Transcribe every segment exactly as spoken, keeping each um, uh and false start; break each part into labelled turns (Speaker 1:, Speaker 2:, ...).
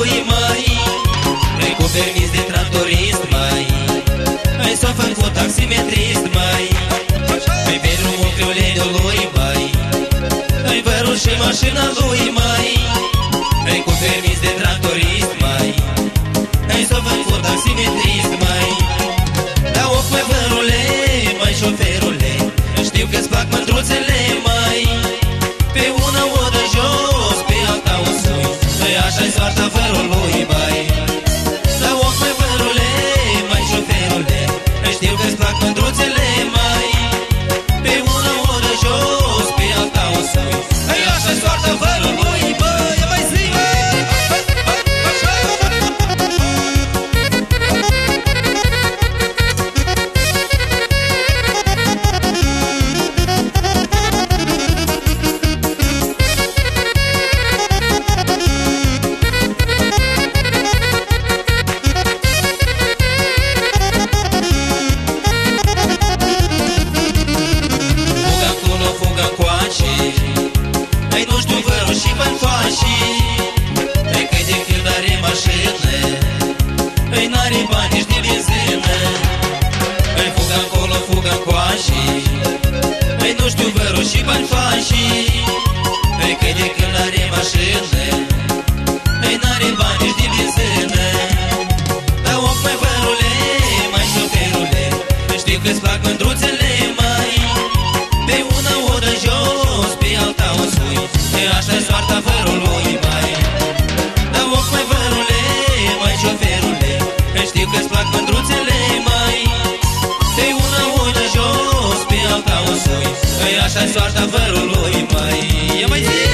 Speaker 1: lui, mai Ai cu permis de tractorist, mai Ai s-o făcut taximetrist, mai Ai pe drumul criulenului, mai Ai vărul și mașina lui, mai Ai cu permis de tractorist, mai Ai s-o făcut taximetrist, mai Da ochi, mai vărule, mai șoferule Știu că-ți plac mândruțele, mai Pe una o dă jos, pe alta o sui Păi așa-i soarta vărului, mai Da ochi, mai vărule, mai șoferule Știu că-ți plac mândruțele, mai Pe una o dă jos, pe alta o sui Păi așa-i soarta vărului, băi, mai zi, Ai nu știu vărul și bănfașii Ai că de când are mașină Ai n-are bani nici de benzină Ai fugă încolo, fugă încoașii Ai nu știu vărul și bănfașii Ai că de când are mașină Ai n-are bani nici de benzină Da ochi, mai vărule, mai șoferule Știu că-ți plac mândruțele, mai Pe una o dă jos, pe alta o sui E așa-i soarta vărului, mai Da ochi, mai vărule, mai șoferule Știu că-ți plac mândruțele, mai Pe una o dă jos, pe alta o sui E așa-i soarta vărului, mai E mai zi!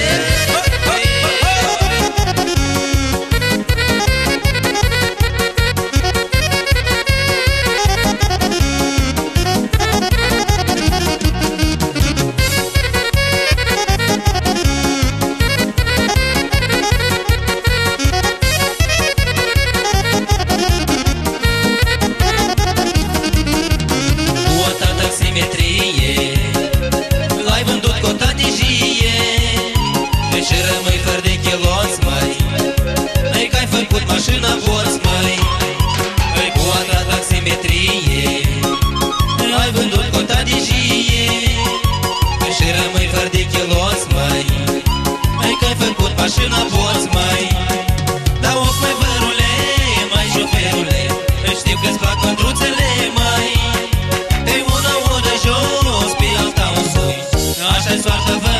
Speaker 1: L-ai vândut cu o tatigie Și rămâi fără de chiloți, măi Ai că ai făcut mașina porți, măi Ai cu a taximetrie L-ai vândut cu o tatigie Și rămâi fără de chiloți, măi Ai că ai făcut mașina porți, măi Da ochi, mai vărule, mai șoferule Știu că-ți plac mândruțele, măi Pe una o dă jos, pe alta o sui Așa-i soarta vă